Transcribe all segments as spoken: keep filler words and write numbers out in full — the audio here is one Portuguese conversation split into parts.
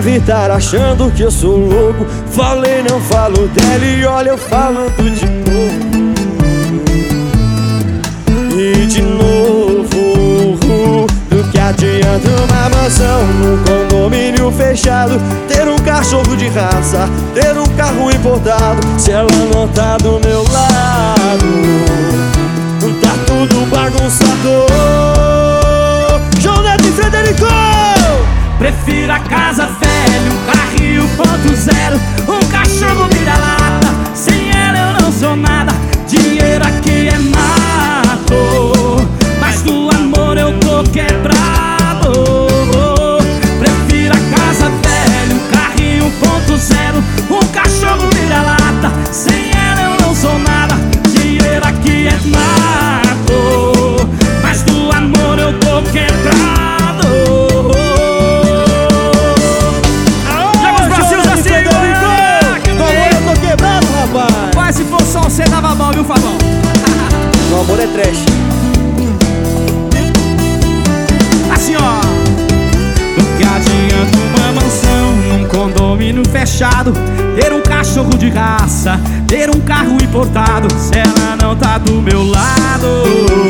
deve estar achando que eu sou louco. Falei, não falo dela e olha eu falando de novo. E de novo, do que adianta uma mansão num condomínio fechado, ter um cachorro de raça, ter um carro importado, se ela não tá do meu lado, tá tudo bagunçado. João Neto e Frederico! Prefiro a casa velha, um carrinho ponto zero, um cachorro vira-lata. Sem ela eu não sou nada, dinheiro aqui é mato, mas do amor eu tô quebrado. Prefiro a casa velha, um carrinho ponto zero, um cachorro vira-lata. Sem ela eu não sou nada, dinheiro aqui é mato, mas do amor eu tô quebrado. Mas se for só você dava mal, viu, Fabão? O amor é trash. Assim, ó. Do que adianta uma mansão num condomínio fechado, ter um cachorro de raça, ter um carro importado, se ela não tá do meu lado,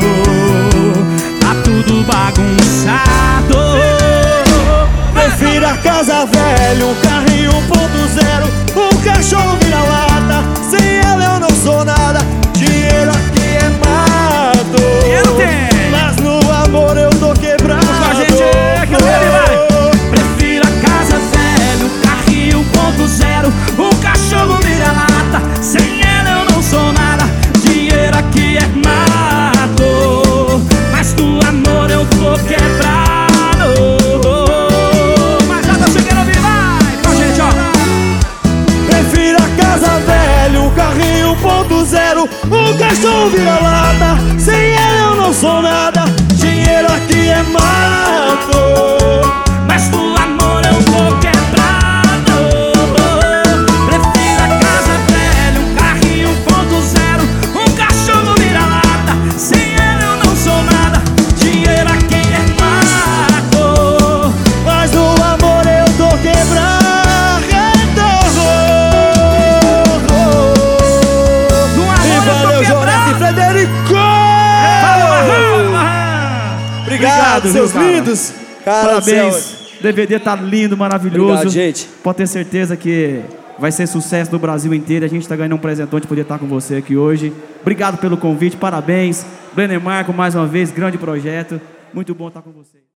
tá tudo bagunçado. Prefiro a casa velha, um carrinho um ponto zero, um cachorro vira-lata. Sem ela eu não sou nada, dinheiro aqui é mato, Dinheiro tem, mas no amor eu tô quebrado. com a gente é que ele vai. Prefiro a casa velha, um carrinho um ponto zero, um cachorro vira-lata. Sem ela eu não sou nada, dinheiro aqui é mato, mas do amor eu tô quebrado. Um cachorro vira-lata, sem ela eu não sou nada, dinheiro aqui é mato, mas do amor eu tô quebrado. Prefiro a casa velha, um carrinho um ponto zero, um cachorro vira-lata. Sem ela eu não sou nada, dinheiro aqui é mato, mas do amor eu tô quebrado. Obrigado, seus cara. lindos. Cara, parabéns. D V D tá lindo, maravilhoso. Obrigado, gente. Pode ter certeza que vai ser sucesso no Brasil inteiro. A gente tá ganhando um presentão de poder estar com você aqui hoje. Obrigado pelo convite, parabéns. Blenemar, mais uma vez, grande projeto. Muito bom estar com você.